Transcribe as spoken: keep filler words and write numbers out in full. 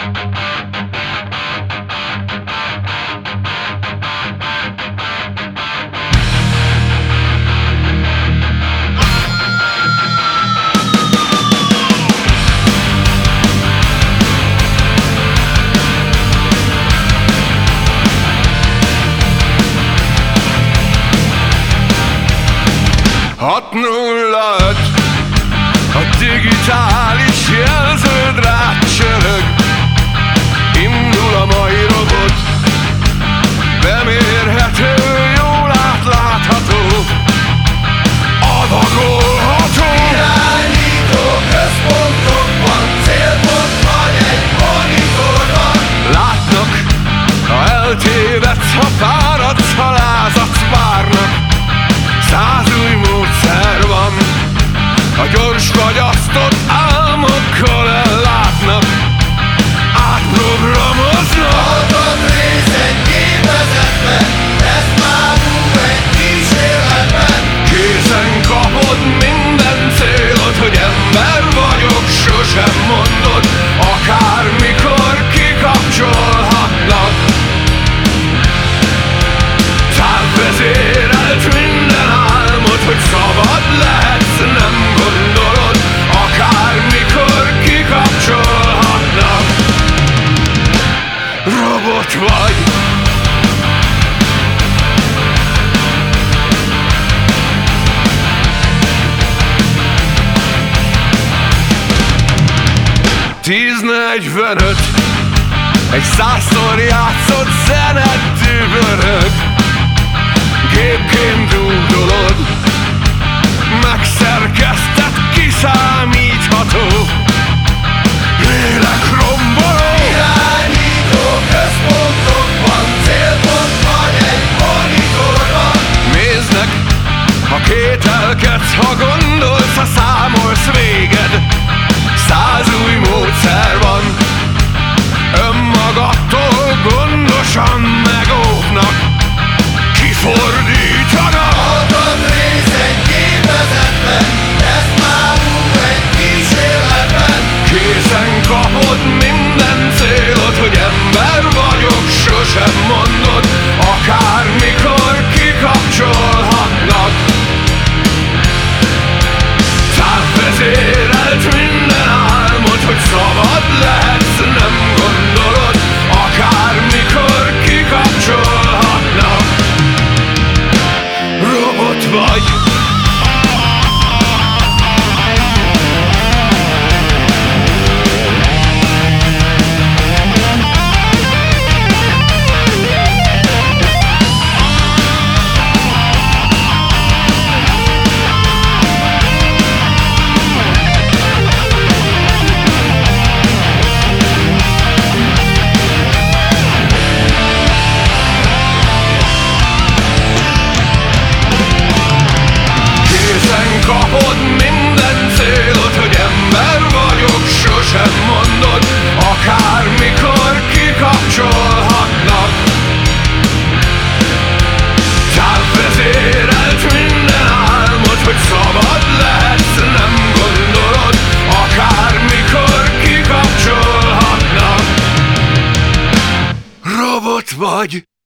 hat nulla öt a digitális jelződ rácsörög. Indul a mai robot, bemérhető, jól átlátható, adagolható. Irányító központokban, célpont vagy egy monitorban. Látnak, ha eltévedsz, ha fáradsz, ha lázadsz, várnak. Száz új módszer van, a gyors fagyasztott álmokkal ellátnak. Átprogramoznak. Alkatrész egy gépezetben, ez mámul egy kísérletben. Készen kapod minden célod, hogy ember vagyok, sosem mondod, akármikor kikapcsolhatnak. Távvezérelt minden álmod, hogy szabad lehetsz, nem gondolod, akármikor kikapcsolhatnak. Robot vagy. Tíz negyvenöt, egy százszor játszott zenet dübörög. Gépként dúdolod, megszerkesztett, kiszámítható, lélekromboló. Irányító központokban, célpont vagy egy monitorban. Néznek, ha kételkedsz, ha gondolsz, ha számolsz véged. Száz új módszer van, önmagadtól gondosan megóvnak, kifordítanak. Alkatrész egy gépezetben, ez mámul egy kísérletben. Készen kapod minden célod, hogy ember vagyok, sosem mondod, akármikor kikapcsolhatnak. Távvezérelt minden álmod, hogy szabad lehetsz, nem gondolod, akármikor kikapcsolhatnak. Robot vagy. Kapod minden célod, hogy ember vagyok, sosem mondod, akármikor kikapcsolhatnak. Távvezérelt minden álmod, hogy szabad lehetsz, nem gondolod, akármikor kikapcsolhatnak. Robot vagy.